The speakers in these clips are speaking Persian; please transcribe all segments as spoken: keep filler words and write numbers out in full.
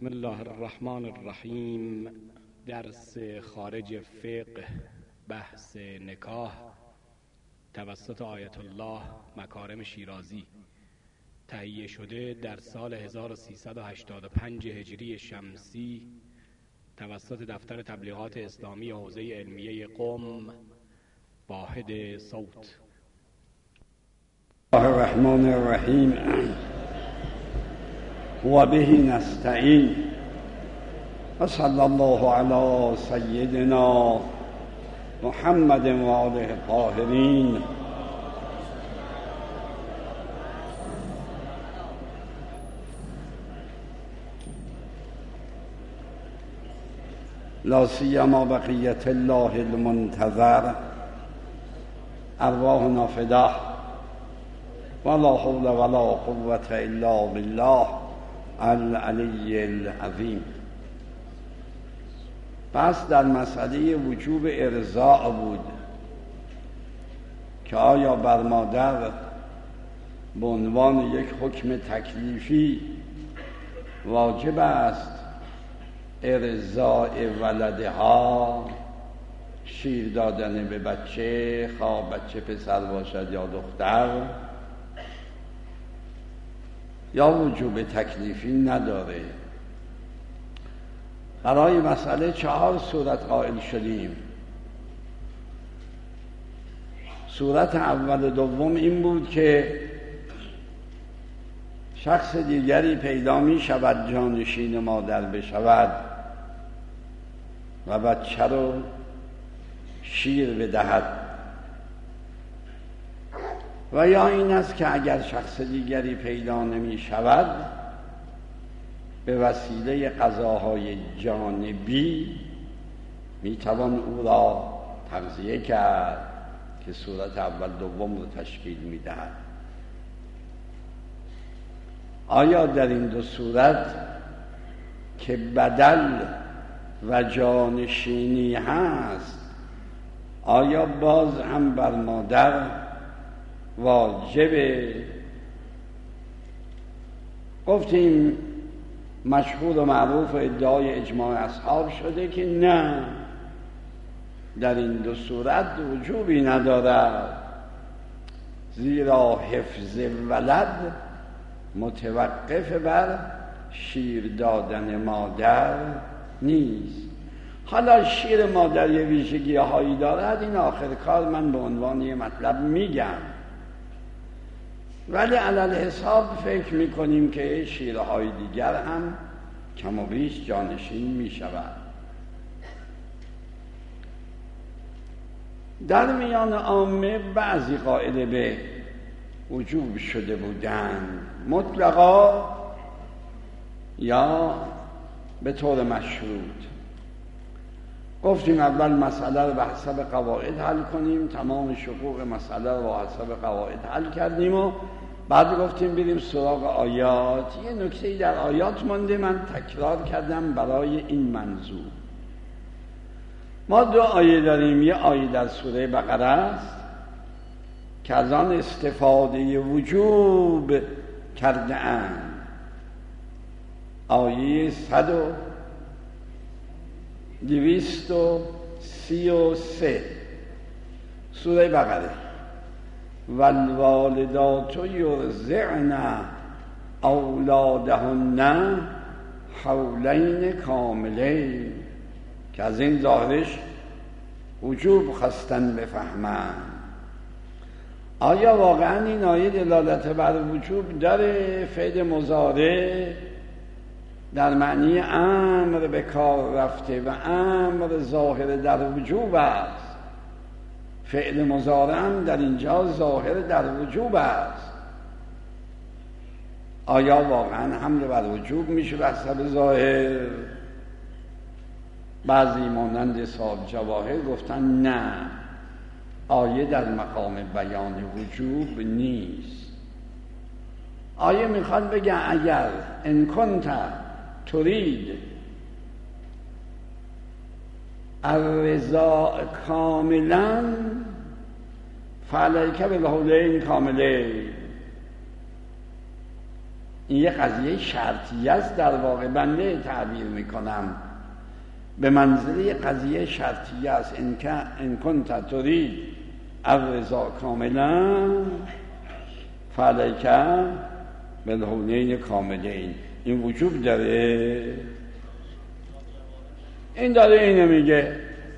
بسم الله الرحمن الرحیم. درس خارج فقه، بحث نکاح توسط آیت الله مکارم شیرازی، تهیه شده در سال هزار و سیصد و هشتاد و پنج هجری شمسی توسط دفتر تبلیغات اسلامی حوزه علمیه قم، واحد صوت. الله الرحمن الرحیم و به نستعین و صلی الله علی سیدنا محمد و آله الطاهرین. لا سیما بقیت الله المنتظر، ارواحنا فداه، ولا حول ولا قوة الا بالله العلی العظیم. پس در مسئله وجوب ارضاع بود که آیا بر مادر به عنوان یک حکم تکلیفی واجب است ارضاع ولدها، شیر دادن به بچه، خواه بچه پسر باشد یا دختر، یا وجوب تکلیفی نداره. برای مسئله چهار صورت قائل شدیم. صورت اول و دوم این بود که شخص دیگری پیدا می شود جانشین مادر بشود و بچه رو شیر بدهد، و یا این است که اگر شخص دیگری پیدا نمی شود به وسیله قضاهای جانبی می توان او را تغذیه کرد که صورت اول دوم رو تشکیل می دهد. آیا در این دو صورت که بدل و جانشینی هست، آیا باز هم بر مادر واجبه؟ گفتیم مشهور و معروف و ادعای اجماع اصحاب شده که نه، در این دو صورت وجوبی ندارد، زیرا حفظ ولد متوقف بر شیر دادن مادر نیست. حالا شیر مادر یه ویژگی هایی دارد، این آخر کار من به عنوان یه مطلب میگم، ولی علل حساب فکر میکنیم که شیرهای دیگر هم کم و بیش جانشین میشود. در میان عامه بعضی قائل به وجوب شده بودند، مطلقا یا به طور مشروط. گفتیم اول مسئله رو به حسب قواعد حل کنیم، تمام شقوق مسئله رو به حسب قواعد حل کردیم و بعد گفتیم بریم سراغ آیات. یه نکته در آیات مانده، من تکرار کردم برای این منظور. ما دو آیه داریم، یه آیه در سوره بقره است که از آن استفاده وجوب کرده اند، آیه صد و دویست و سی و سه سوره بقره. والوالدات یرضعن اولادهن حولین کاملین، که از این ظاهرش وجوب خواستن بفهمن. آیا واقعا این آیه دلالت بر وجوب داره؟ فعل مضارع در معنی امر به کار رفته و امر ظاهر در وجوب است. فعل مضارع هم در اینجا ظاهر در وجوب است. آیا واقعا حمل بر وجوب میشه به حسب ظاهر؟ بعضی مانند صاحب جواهر گفتن نه، آیه در مقام بیان وجوب نیست. آیه میخواد بگه اگر ان کنت ترید الرضاع کاملا فعلیک بالحولین کاملین، این یه قضیه شرطیه است، در واقع بنده تعبیر میکنم به منزله قضیه شرطیه است. ان کنت ترید الرضا کاملا فعلیک بالهونین کاملین. این وجوب داره، این داره اینو میگه.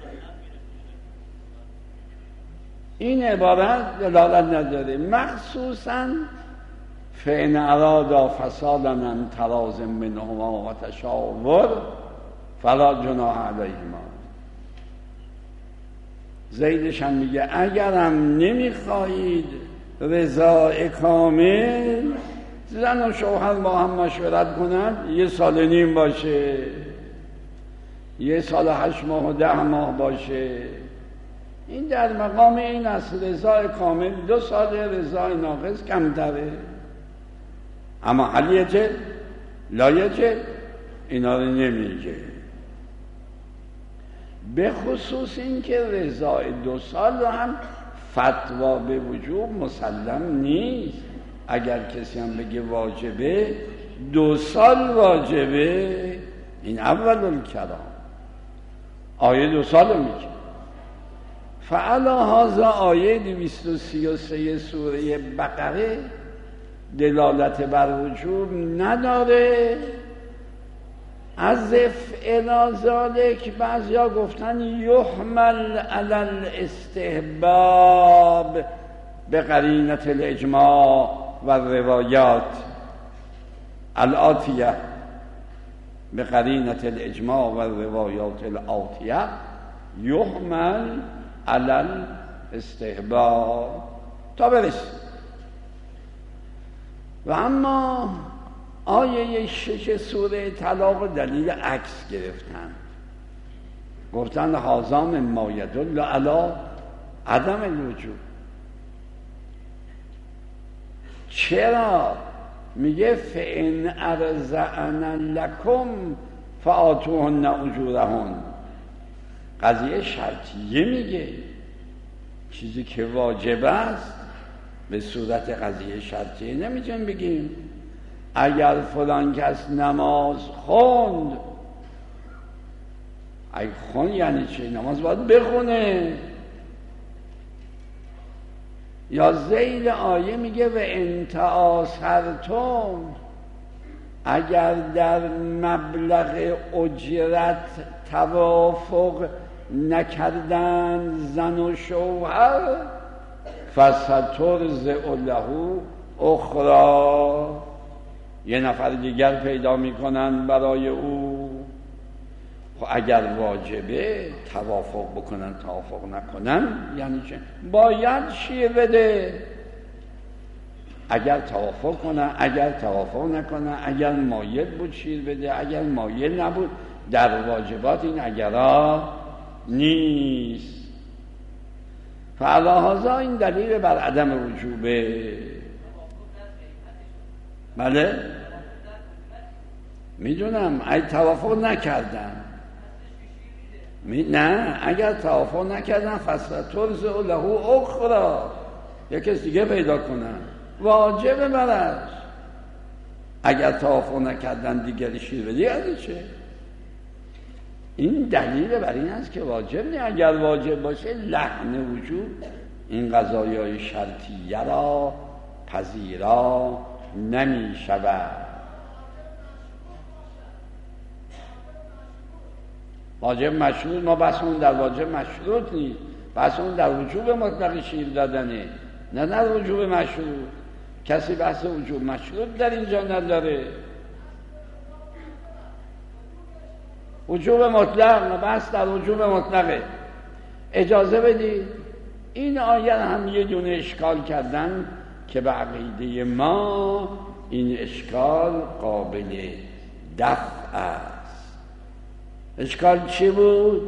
این عبارت دلالت نداره، مخصوصا فإن ارادا فسادا عن تراض منهما و تشاور فلا جناح علیهما. زیدش هم میگه اگرم نمیخواهید رضای کامل، زن و شوهر با هم مشورت کنند، یه سال نیم باشه، یه سال هشت ماه و ده ماه باشه، این در مقام این است. رضای کامل دو سال، رضای ناقص کمتره. اما هل یجب لا یجب اینا رو نمیگه. به خصوص این که رضای دو سال رو هم فتوا به وجوب مسلم نیست. اگر کسی هم بگه واجبه، دو سال واجبه، این اول الکلام، آیه دو سال رو میگه. فعلا هذا آیه دویست و سی و سه سوره بقره دلالت بر وجوب نداره. از افعل ذالک بعضیا گفتن یحمل علی الاستحباب به قرینه الاجماع و روایات الآتیه، به قرینه الاجماع و روایات الآتیه یحمل علی الاستحباب تا برسید. و اما آیه شش سوره طلاق دلیل عکس گرفتن، گفتن هذا مما یدل علی عدم الوجوب. چرا؟ میگه فإن ارضعن لکم فآتوهن اجورهن. قضیه شرطیه میگه، چیزی که واجب است به صورت قضیه شرطیه نمیتونیم بگیم اگر فلان کس نماز خوند. اگه خوند یعنی چی؟ نماز باید بخونه. یا ذیل آیه میگه و ان تعاثرتم، اگر در مبلغ اجرت توافق نکردن زن و شوهر فسترضع له اخری، یه نفر دیگر پیدا میکنن برای او. خب اگر واجبه توافق بکنن توافق نکنن یعنی چه؟ باید شیر بده. اگر توافق کنن، اگر توافق نکنن، اگر مایل بود شیر بده، اگر مایل نبود. در واجبات این اگرها نیست. فعلاهذا این دلیل بر عدم وجوبه. بله میدونم اگه توافق نکردن می... نه اگر توافق نکردن فسترضع له اخری، یک کس دیگه پیدا کنن، واجب برش. اگر توافق نکردن دیگری شیر بدی یعنی چه؟ این دلیل بر این است که واجب نه. اگر واجب باشه لحن وجوب این قضایای شرطیه را پذیرا نمی شود. واجب مشروط، ما بس اون در واجب مشروط نیست، بس اون در وجوب مطلق شیر دادنه، نه در وجوب مشروط. کسی بحث وجوب مشروط در اینجا نداره. وجوب مطلق، بحث در وجوب مطلقه. اجازه بدید این آیه هم یه دونه اشکال کردن که به عقیده ما این اشکال قابل دفع است. اشکال چی بود؟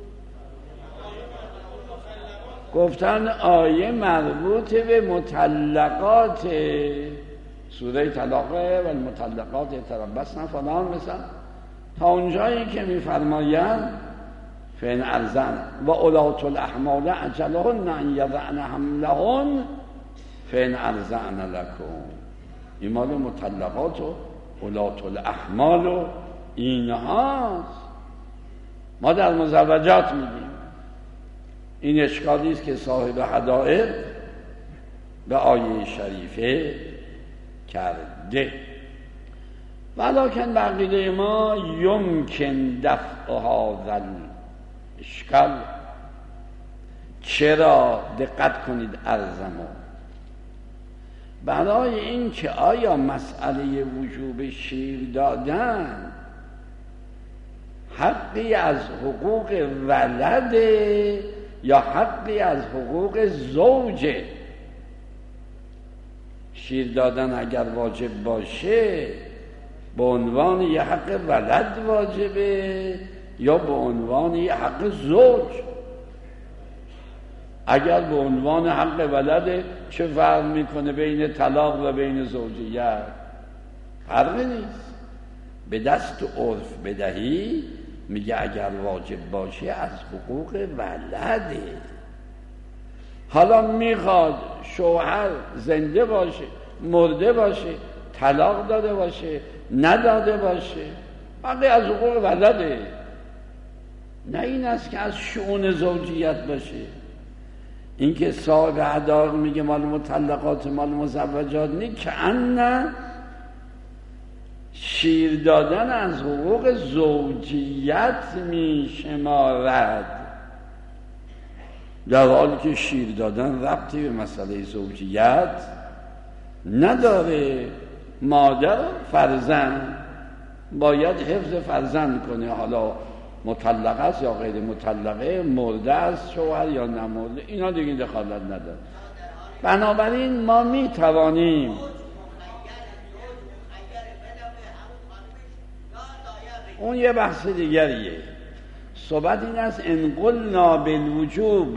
گفتن آیه مربوط به مطلقات سوره طلاقه و المطلقات یتربصن فلان، مثلا تا اونجایی که می‌فرمایند فإن أرضعن و اولاة الأحمال أجلهن أن یضعن حملهن فإن أرضعن لكم. این مال مطلقات و اولات الاحمال و اینهاست. ما در مزوجات میگیم. این اشکالی است که صاحب حدائق به آیه شریفه کرده. ولکن بقیده ما یمکن دفع هذا الاشکال. چرا؟ دقت کنید عرضمو، برای این که آیا مسئله وجوب شیر دادن حقی از حقوق ولده یا حقی از حقوق زوجه؟ شیر دادن اگر واجب باشه به عنوان یه حق ولد واجبه یا به عنوان یه حق زوج؟ اگر به عنوان حق ولده چه فرق میکنه بین طلاق و بین زوجیت؟ فرقی نیست. به دست عرف بدهی میگه اگر واجب باشه از حقوق ولده. حالا میخواد شوهر زنده باشه مرده باشه طلاق داده باشه نداده باشه، بقیه از حقوق ولده. نه این است که از شؤون زوجیت باشه. این که صاحب حدائق میگه مال مطلقات مال مزوجات نی، که ان شیر دادن از حقوق زوجیت میشمارد، در حالی که شیر دادن ربطی به مسئله زوجیت نداره. مادر فرزند باید حفظ فرزند کنه، حالا مطلقه است یا غیر مطلقه، مرده است شوهر یا نمرده، اینا دیگه دخالت نداره. بنابراین ما می توانیم اون یه بحث دیگریه. صحبت این است ان قلنا بالوجوب،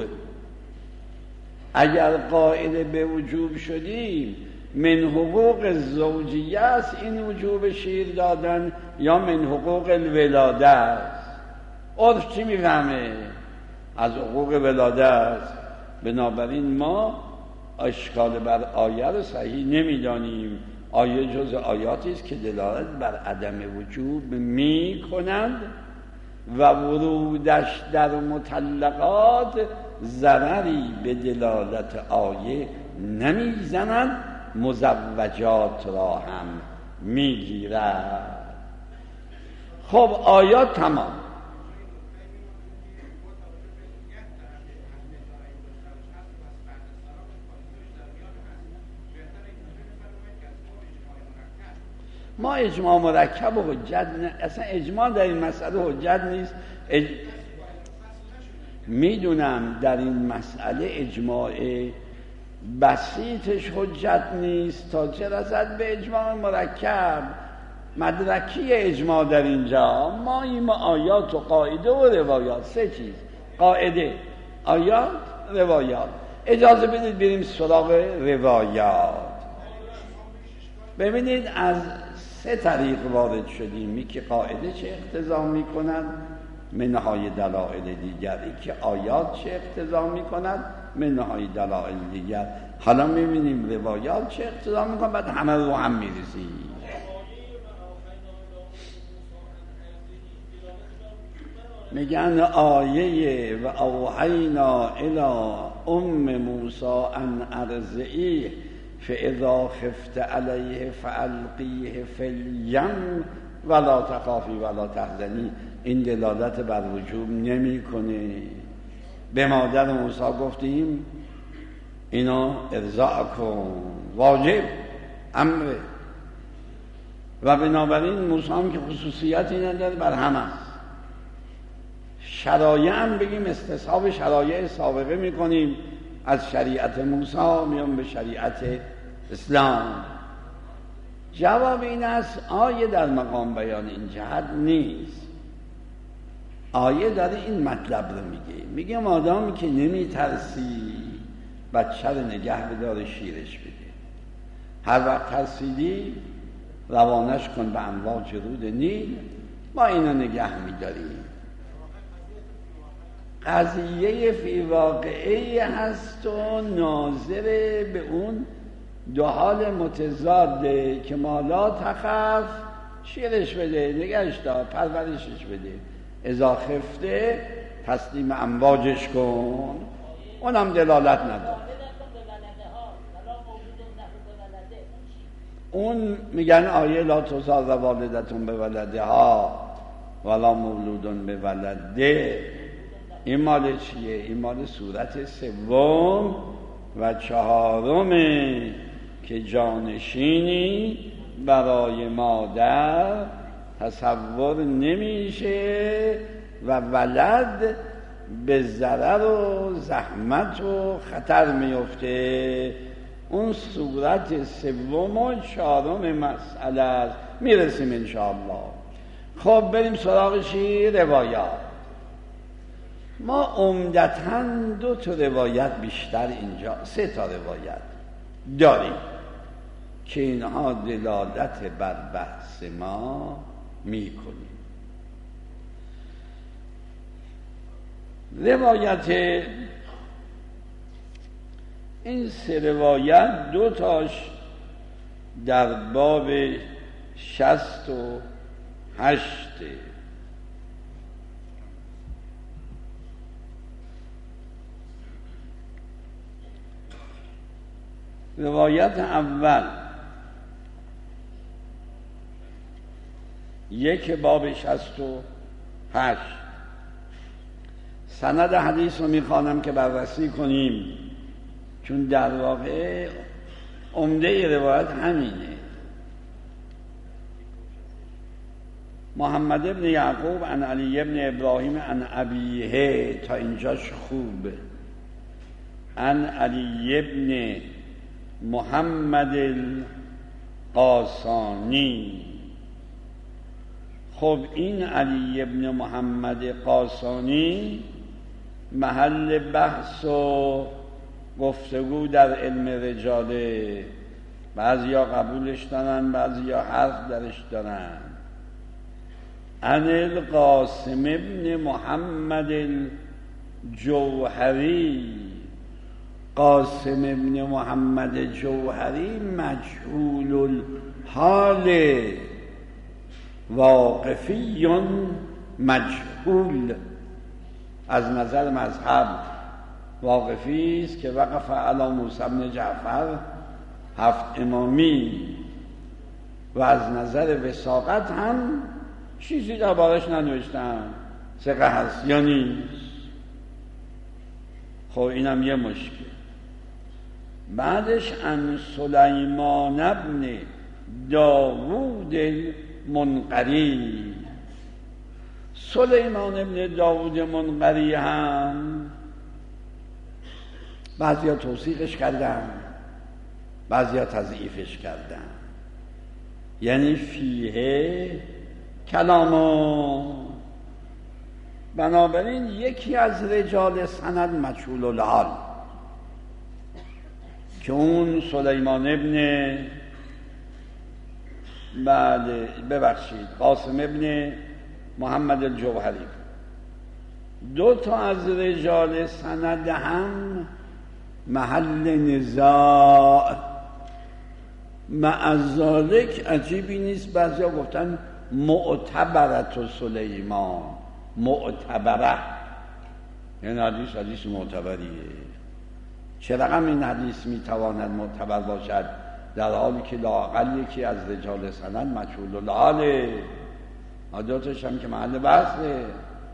اگر قائل به وجوب شدیم من حقوق زوجیه است این وجوب شیر دادن یا من حقوق الولاده است؟ عرف چی میفهمه؟ از حقوق ولاده است. بنابراین ما اشکال بر آیه رو صحیح نمیدانیم. آیه جز آیاتی است که دلالت بر عدم وجوب می کنند و ورودش در مطلقات ضرری به دلالت آیه نمیزنند، مزوجات را هم میگیرد. خب آیات تمام. ما اجماع مرکب و حجت نه. اصلا اجماع در این مسئله حجت نیست. اج... میدونم در این مسئله اجماع بسیطش حجت نیست تا چه رسد به اجماع مرکب. مدرکی اجماع در اینجا ما این آیات و قاعده و روایات، سه چیز: قاعده، آیات، روایات. اجازه بدید بریم سراغ روایات. ببینید از سه طریق وارد شدیم. یکی قاعده چه اقتضا میکنند منهای دلائل دیگر، که آیات چه اقتضا میکنند منهای دلائل دیگر. حالا میبینیم روایات چه اقتضا میکنند، بعد همه رو هم میرسیم. میگن آیه و اوحینا الی ام موسی ان ارضعیه فاذا خفت علیه فالقیه فی الیم ولا تخافی ولا تحزنی، این دلالت بر وجوب نمیکنه. به مادر موسی گفتیم اینا ارضاع کن، واجب امره، و بنابراین موسی هم که خصوصیتی نداره بر همه است. شرایع هم بگیم استصحاب شرایع سابقه میکنیم، از شریعت موسی میام به شریعت اسلام. جواب این است آیه در مقام بیان این جهت نیست. آیه داره این مطلب رو میگه، میگه مادامی که نمیترسی بچه رو نگه بدار شیرش بده، هر وقت ترسیدی روانش کن به امواج رود نیل، ما اینو نگه میداریم. قضیه فی واقعه هست و ناظر به اون دو حال متضاده که ما لا تخف شیرش بده، نگهش دار، پرورشش بده، اذا خفته تسلیم امواجش کن، اونم دلالت نداره. اون میگن آیه لا تضار والدتون به ولدها ولا مولودون به ولده، این مال چیه؟ این مال صورت سوم و چهارمه که جانشینی برای مادر تصور نمیشه و ولد به ضرر و زحمت و خطر میفته. اون صورت سوم و چهارم مسئله است، میرسیم انشاءالله. خب بریم سراغ چی؟ روایات. ما عمدتاً دو تا روایت بیشتر اینجا، سه تا روایت داریم که اینها دلالت بر بحث ما میکنیم. روایت این سه روایت دو تاش در باب شصت و هشته. روایت اول یک باب شصت و هشت، سند حدیث رو میخوانم که بررسی کنیم، چون در واقع عمده روایت همینه. محمد ابن یعقوب عن علی ابن ابراهیم عن ابیه، تا اینجاش خوبه. عن علی ابن محمد القاسانی. خب این علی ابن محمد قاسانی محل بحث و گفتگو در علم رجاله، بعضیا قبولش دارن، بعضیا حرف درش دارن. عن القاسم ابن محمد الجوهری. قاسم ابن محمد جوهری مجهول الحال، واقفی مجهول. از نظر مذهب واقفی است که وقف علی موسی بن جعفر هفت امامی، و از نظر وثاقت هم چیزی دربارش ننوشتن، ثقه هست یا نیست. خب اینم یه مشکل. بعدش ان سلیمان ابن داوود المنقری. سلیمان ابن داوود منقری هم بعضیا توثیقش کردن، بعضیا تضعیفش کردن، یعنی فیه کلامو. بنابراین یکی از رجال سند مجهول الحال که اون سلیمان ابن بله ببخشید قاسم ابن محمد الجوهری. دو تا از رجال سند هم محل نزاع. مع ذالک عجیبی نیست بعضیا گفتن معتبرت و سلیمان، معتبره این حدیث حدیث معتبریه. چه رقم این حدیث میتواند معتبر باشد در حالی که لااقل یکی از رجال سند مجهول الحاله؟ حدیثش هم که محل بحثه.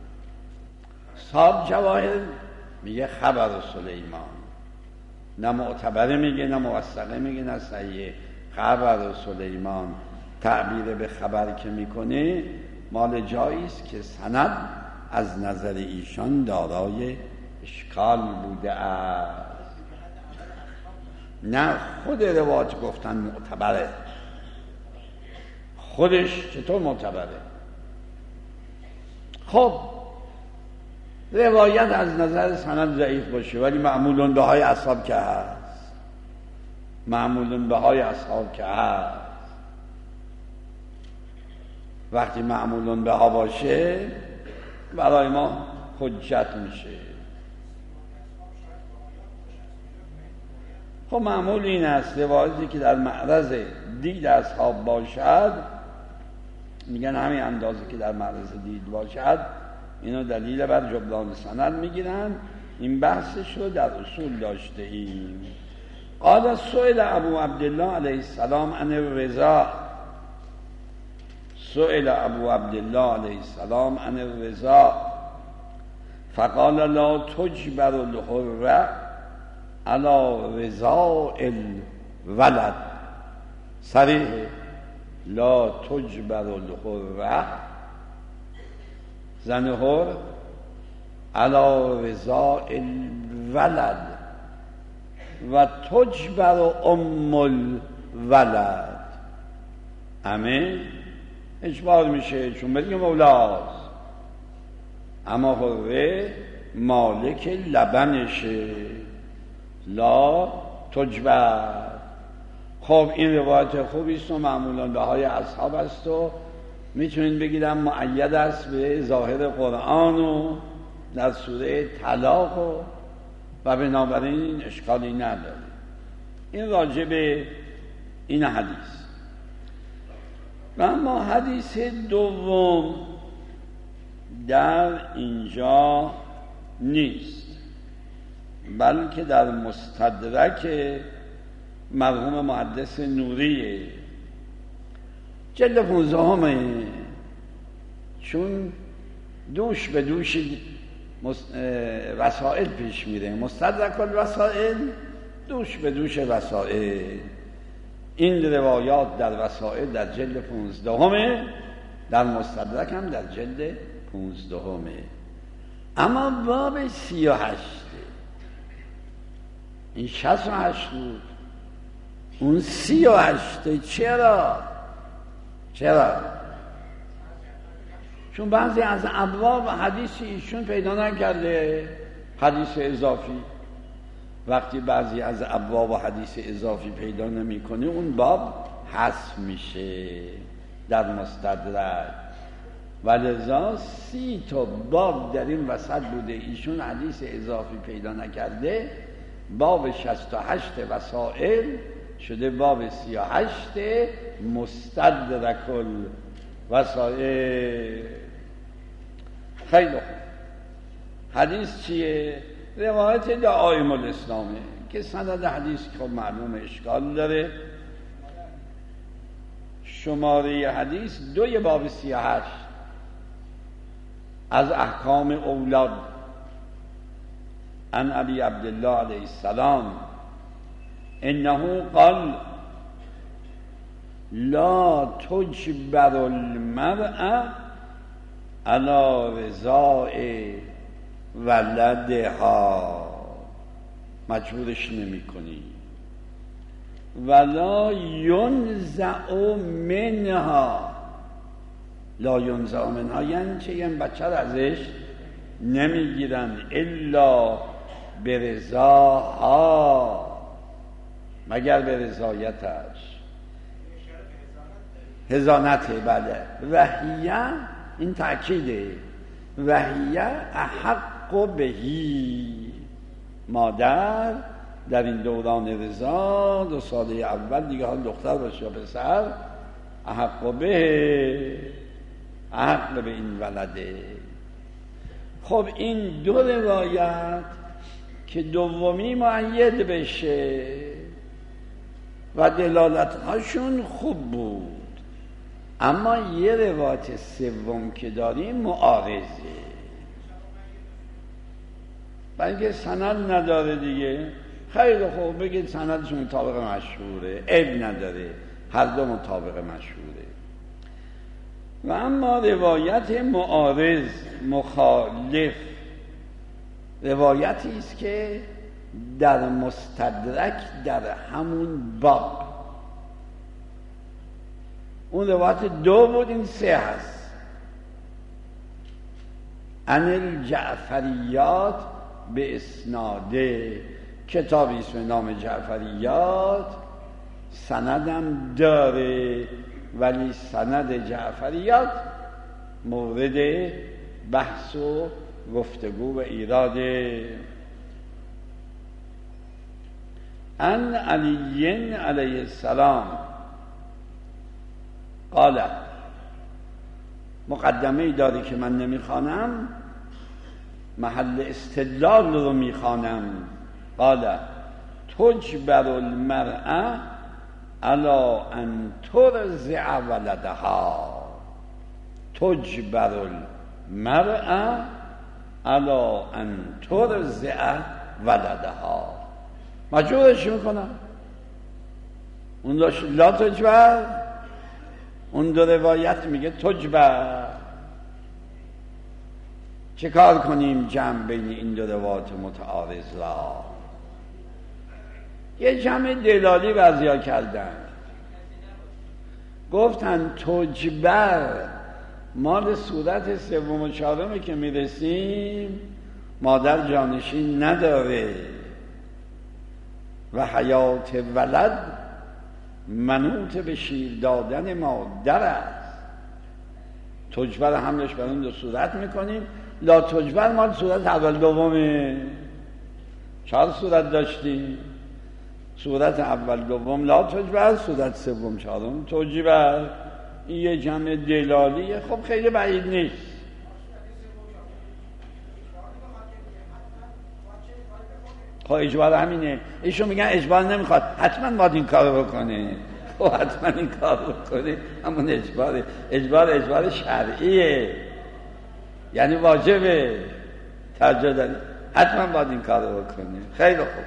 صاحب جواهر میگه خبر سلیمان، نه معتبره میگه، نه موثقه میگه، نه صحیحه. خبر سلیمان تعبیر به خبر که میکنه مال جایی است که سند از نظر ایشان دارای اشکال بوده است. نه خود روایت گفتن معتبره، خودش چطور معتبره؟ خب روایت از نظر سند ضعیف باشه ولی معمولون به های اصحاب که هست، معمولون به های اصحاب که هست. وقتی معمولون به ها باشه برای ما حجت میشه. خب معمول این است روایتی که در معرض دید اصحاب باشد، میگن همین اندازه که در معرض دید باشد، اینو دلیل بر جبران سند میگیرن. این بحثش رو در اصول داشته ایم. قال سئل ابو عبدالله علیه السلام عن الرضا، سئل ابو عبدالله علیه السلام عن الرضا فقال لا تجبر الحر على رضاء الولد. صریح لا تجبر الحر، زن حر، علی رضاء الولد و تجبر ام الولد. همه اجبار میشه چون بدین مولاست، اما حره مالک لبنشه. لا تجبر. خب این روایت خوبی است و معمولا به های اصحاب است و میتونید بگیرم مؤید است به ظاهر قرآن و در سوره طلاق و و بنابراین اشکالی نداره. این راجع به این حدیث. و اما حدیث دوم در اینجا نیست، بلکه در مستدرک مرحوم محدث نوریه، جلد پونزدهمه، چون دوش به دوش وسائل پیش میره. مستدرک الوسائل، دوش به دوش وسائل. این روایات در وسائل در جلد پونزدهمه، در مستدرک هم در جلد پونزدهمه. اما باب سی و هشته، این شصت و هشت بود، اون سی و هشته. چرا؟ چرا؟ چون بعضی از ابواب حدیث ایشون پیدا نکرده، حدیث اضافی. وقتی بعضی از ابواب حدیث اضافی پیدا نمی‌کنه، اون باب حذف میشه در مستدرک. ولذا سی تا باب در این وسط بوده، ایشون حدیث اضافی پیدا نکرده، باب شصت و هشت وسائل شده باب سی و هشت مستدرک الوسائل. خیلی خوب. حدیث چیه؟ روایت دعائم الاسلامه که سند حدیث که خب معلوم اشکال داره. شماره حدیث دوی باب سی و هشت از احکام اولاد. عن ابی عبدالله علیه السلام انه قال لا تجبر المرأة على رضاء ولدها، مجبورش نمی کنی. ولا ینزع منها، لا ینزع منها یعنی چه؟ یعنی بچه رو ازش نمیگیرن الا برضاها، مگر به رضایتش. حضانته. بله. وحیه، این تأکیده، وحیه احق بهی، مادر در این دوران رضا دو ساله اول دیگه، حال دختر باشه یا پسر، احق به، احق به این ولده. خب این دو روایت که دومی مؤید بشه و دلالت‌هاشون خوب بود، اما یه روایت سوم که داریم معارضه، بلکه سند نداره دیگه. خیلی خوب بگید سندشون مطابق مشهوره، عیب نداره، هر دو مطابق مشهوره. و اما روایت معارض، مخالف، روایتی است که در مستدرک در همون باب، اون روایت دو بود، این سه هست. عن الجعفریات به اسناده، کتابی اسم نام جعفریات، سندم داره ولی سند جعفریات مورد بحث و گفتگو و ایراده. ان علی علیه السلام قال، مقدمه ای داری که من نمیخوانم، محل استدلال رو میخوانم. قال تجبر المرأة على ان ترضع ولدها، تجبر المرأة على ان ترضع ولدها، مجبورش میکنم. اون داشت لا تجبر، اون دو روایت میگه تجبر. چه کار کنیم جمع بین این دو روایت متعارض را؟ یه جمع دلالی بعضیا کردن، گفتن تجبر مال صورت سوم و چهارمه که میرسیم مادر جانشین نداره و حیات ولد منوط به شیر دادن مادر است. تجبر حملش بر اون دو صورت میکنیم. لا تجبر مال صورت اول دومه. چهار صورت داشتیم، صورت اول دوم لا تجبر، صورت سوم چهارم تجبر. این یه جمع دلالیه، خب خیلی بعید نیست. خب اجبار همینه، ایشون میگن اجبار نمیخواد، حتما باید این کار بکنه. خب حتما این کار بکنه، همون اجباره. اجبار اجبار شرعیه، یعنی واجبه، ترجیح داری، حتما باید این کار بکنه. خیلی خوب.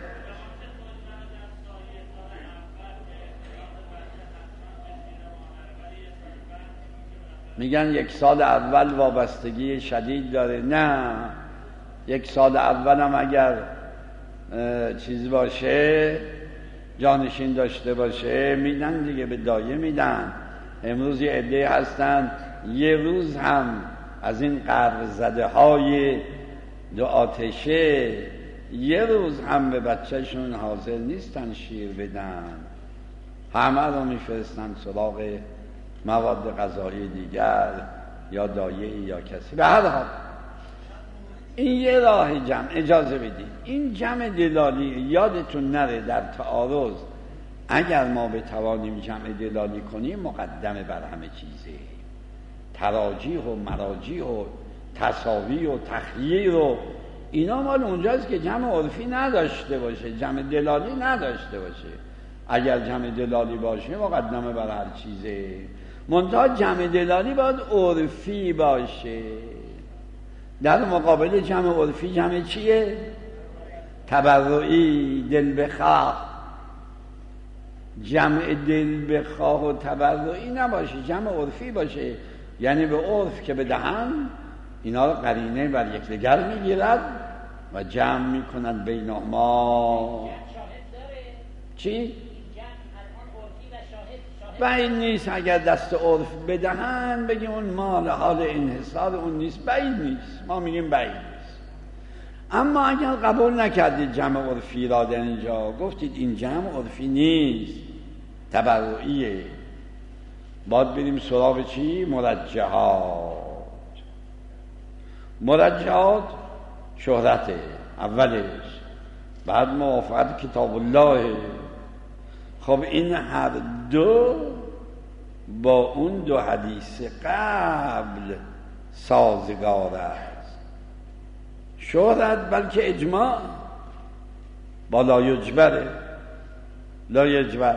میگن یک سال اول وابستگی شدید داره. نه، یک سال اول هم اگر چیز باشه، جانشین داشته باشه، میدن دیگه، به دایه میدن. امروز یه عده هستن یه روز هم از این قرض زده های دو آتشه یه روز هم به بچهشون حاضر نیستن شیر بدن، همه رو میفرستن سراغ مواد غذایی دیگر یا دایه یا کسی. به هر حال این یه راه جمع. اجازه بدید این جمع دلالی یادتون نره در تعارض اگر ما بتوانیم جمع دلالی کنیم مقدمه بر همه چیزه. تراجیح و مراجیح و تساوی و تخییر و اینا مال اونجاست که جمع عرفی نداشته باشه، جمع دلالی نداشته باشه. اگر جمع دلالی باشه مقدمه بر هر چیزه، منتها جمع دلالی باید عرفی باشه. در مقابل جمع عرفی جمع چیه؟ تبرعی، دل بخواه. جمع دل بخواه و تبرعی نباشه، جمع عرفی باشه، یعنی به عرف که بدهن اینا رو قرینه بر یک دیگر میگیرد و جمع میکنند بین ما. چی؟ بعید نیست اگر دست عرف بدهن بگیم اون مال حال انحصار اون نیست، بعید نیست، ما میگیم بعید نیست. اما اگر قبول نکردید جمع عرفی را در اینجا، گفتید این جمع عرفی نیست، تبرعیه، باید بریم سراغ چی؟ مرجحات. مرجحات شهرته اولش، بعد موافقت کتاب الله. خب این هر دو با اون دو حدیث قبل سازگار است. شهرت بلکه اجماع با لا یجبره، لا یجبر.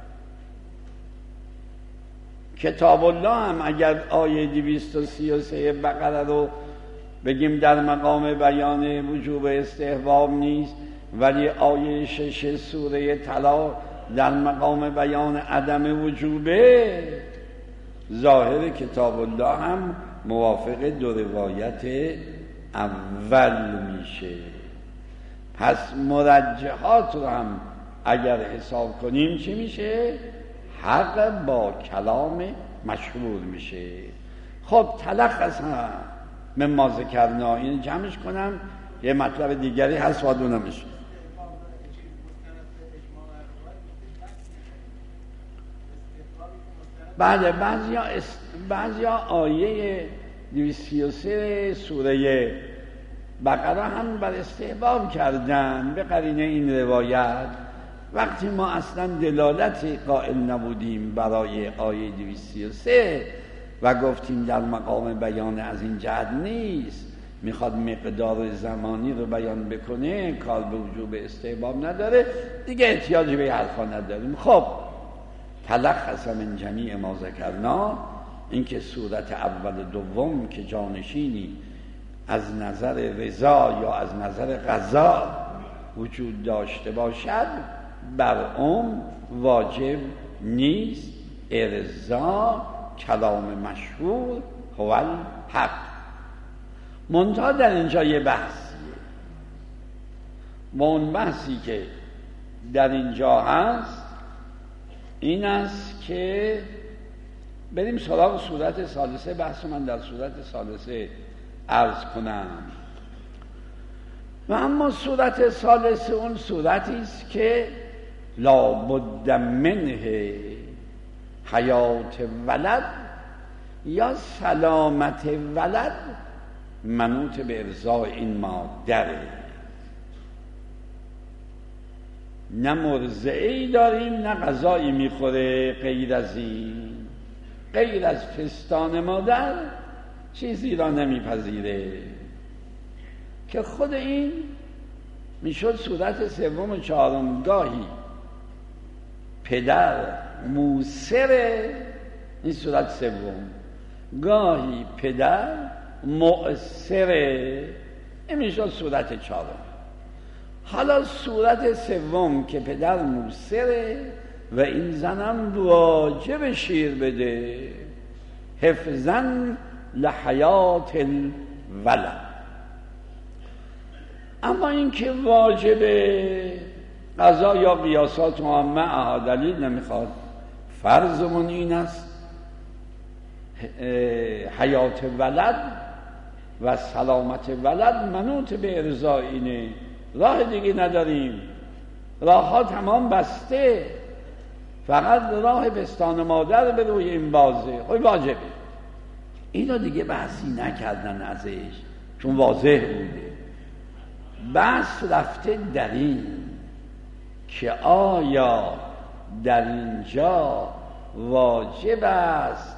کتاب الله هم اگر آیه دویست و سی و سه بقره رو بگیم در مقام بیان وجوب استحباب نیست، ولی آیه شش سوره طلاق در مقام بیان عدم وجوبه، ظاهر کتاب الله هم موافق دو روایت اول میشه. پس مرجحات رو هم اگر حساب کنیم چی میشه؟ حق با کلام مشهور میشه. خب تلخصا مما ذکرنا، این جمعش کنم، یه مطلب دیگری هست وادونه میشه. بله، بعضی ها, است... بعضی ها آیه دویست و سه سوره بقره هم بر استحباب کردن به قرینه این روایت، وقتی ما اصلا دلالتی قائل نبودیم برای آیه دویست و سی و سه و گفتیم در مقام بیان از این جهت نیست، میخواد مقدار زمانی رو بیان بکنه، کار به وجوب استحباب نداره، دیگه احتیاجی به حرفا نداریم. خب تلخص من جمیع ما ذکرنا، اینکه صورت اول و دوم که جانشینی از نظر رضا یا از نظر قضا وجود داشته باشد بر اون واجب نیست. ارضا کلام مشهور هو الحق. منتها در اینجا یه بحثیه و اون بحثی که در اینجا هست این است که بریم سراغ صورت ثالثه. بحث من در صورت ثالثه عرض کنم. و اما صورت ثالثه اون صورتی است که لا بد منه حیات ولد یا سلامت ولد منوط به ارضای این مادره. نه مرضعی داریم نه غذایی میخوره غیر از این، غیر از پستان مادر چیزی را نمیپذیره، که خود این میشد صورت سوم و چهارم. گاهی پدر موسره، این صورت سوم، گاهی پدر مؤثره، این میشد صورت چهارم. حالا صورت سوم که پدر موسره و این زنم واجب شیر بده حفظاً لحیات الولد. اما این که واجب قضا یا قیاسات عامه اها دلیل نمیخواد. فرضمون این است حیات ولد و سلامت ولد منوط به ارضای اینه، راه دیگه نداریم، راه ها تمام بسته، فقط راه پستان مادر به روی این بازه. خب واجبه. اینو دیگه بحثی نکردن ازش چون واضح بوده. بحث رفته در این که آیا در اینجا واجب است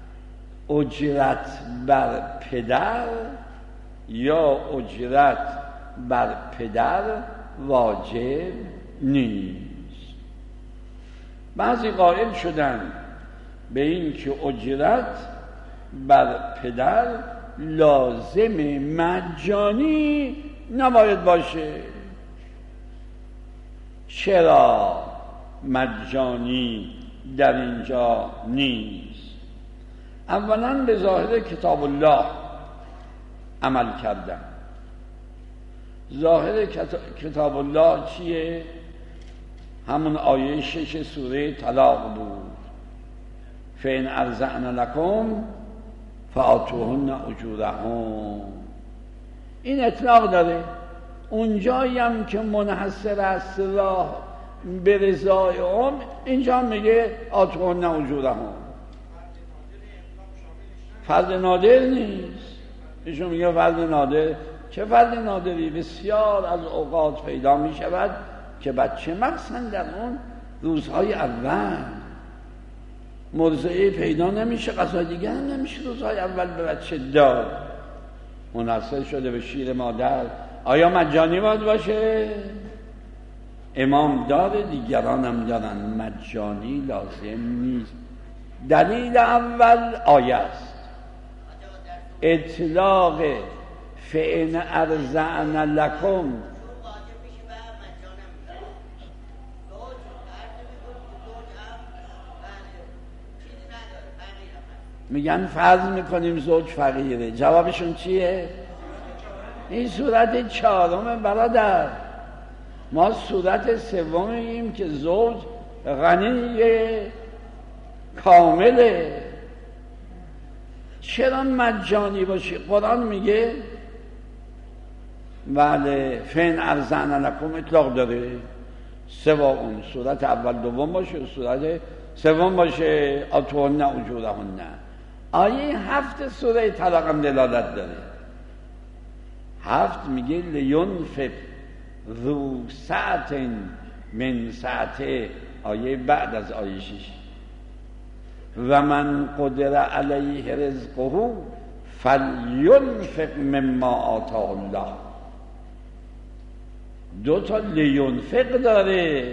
اجرت بر پدر یا اجرت بر پدر واجب نیست. بعضی قائل شدن به این که اجرت بر پدر لازم مجانی نباید باشه. چرا مجانی در اینجا نیست؟ اولا به ظاهر کتاب الله عمل کردن. ظاهر کتاب الله چیه؟ همون آیه شش سوره طلاق بود. فَإِنْ أَرْضَعْنَ لَكُمْ فَآتُوهُنَّ أُجُورَهُنَّ. این اطلاق داره. اونجایی هم که منحصر است راه به رضای ام، اینجا میگه آتوهن اجورهن. فرد نادر نیست. ایشون میگه فرد نادر. چه فرد نادری؟ بسیار از اوقات پیدا میشود که بچه مخصوصا در اون روزهای اول مرضعه پیدا نمیشه، غذا دیگه هم نمیشه روزهای اول به بچه داد، منحصر شده به شیر مادر. آیا مجانی باید باشه؟ امام داره، دیگران هم دارن، مجانی لازم نیست. دلیل اول آیه است، اطلاق فَإِنْ أَرْضَعْنَ لَكُمْ. میگن فرض میکنیم زوج فقیره. جوابشون چیه؟ این صورت چهارم برادر. ما صورت سوم میگیم که زوج غنیه، کامله. چرا مجانی باشه؟ قرآن میگه بله فَإِنْ أَرْضَعْنَ لَكُمْ اطلاق داره، سوا اون صورت اول دوم باشه، صورت سوم باشه آتوهن اجورهن. آیه هفت سوره طلاق هم دلالت داره. هفت میگه لینفق ذو سعة من سعته آیه بعد از آیه شش و من قدر علیه رزقه فلینفق مما آتاه الله. دو تا لینفق داره،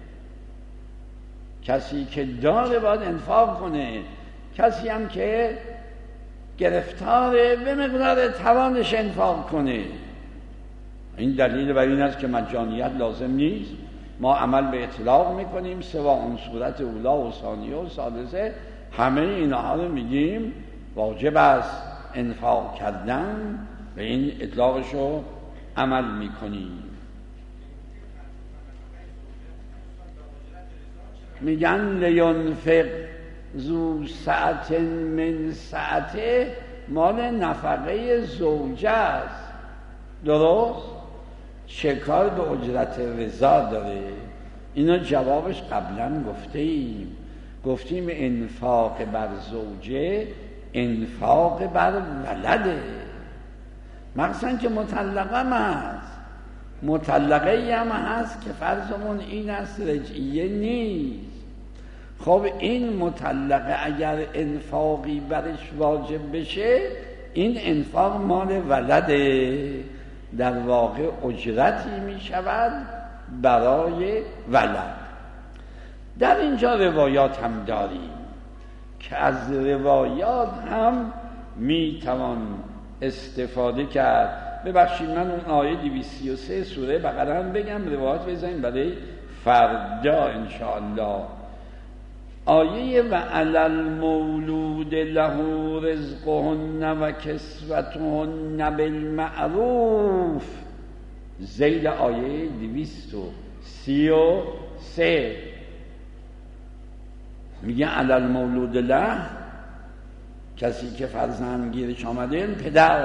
کسی که داره باید انفاق کنه، کسی هم که گرفتاره به مقدار توانش انفاق کنه. این دلیل بر این است که مجانیت لازم نیست، ما عمل به اطلاق میکنیم، سوا اون صورت اولا و ثانیه و ثالثه همه اینها رو میگیم واجب است انفاق کردن، به این اطلاقش رو عمل میکنیم. میگن لینفق ذو سعة من سعته، مال نفقه زوجه است. درست؟ چه کار به اجرت رضا داره؟ اینا جوابش قبلا گفته ایم، گفتیم انفاق بر زوجه انفاق بر ولده، مخصوصا که مطلقه هم هست، مطلقه هم هست که فرضمون این است رجعیه نیست. خب این مطلقه اگر انفاقی برش واجب بشه، این انفاق مال ولده، در واقع اجرتی می شود برای ولد. در اینجا روایات هم داریم که از روایات هم می توان استفاده کرد. ببخشید من اون آیه دویست و سی و سه سوره بقره هم بگم، روایات بزنیم برای فردا انشاءالله. آیه و علی المولود له رزقهن و کسوتهن بالمعروف، ذیل آیه دویست و سی و سه میگه علی المولود له، کسی که فرزند گیرش آمده، پدر،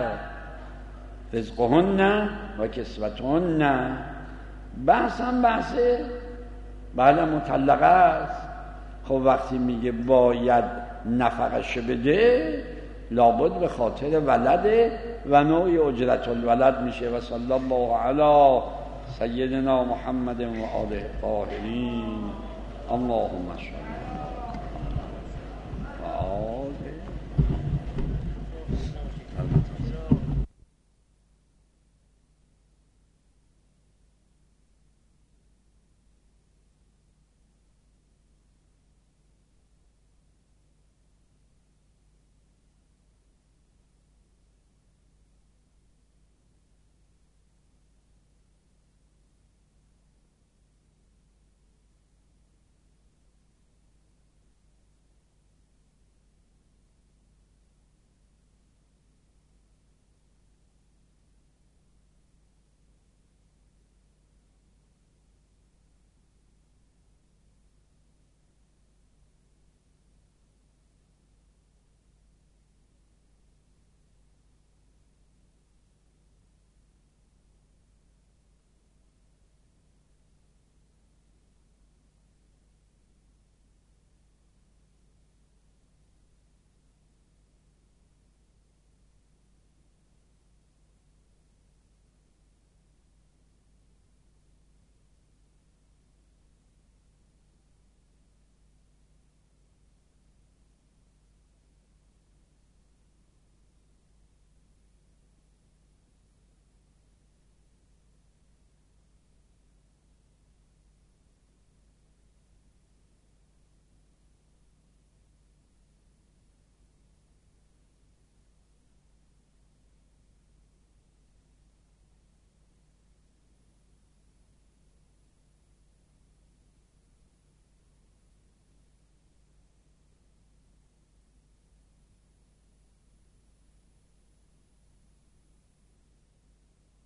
رزقهن و کسوتهن. بحث هم بحثه بله مطلقه است. خب وقتی میگه باید نفقش بده، لابد به خاطر ولده و نوع اجرت الولد میشه. و صلی الله علی سیدنا محمد و آله الطاهرین. اللهم صل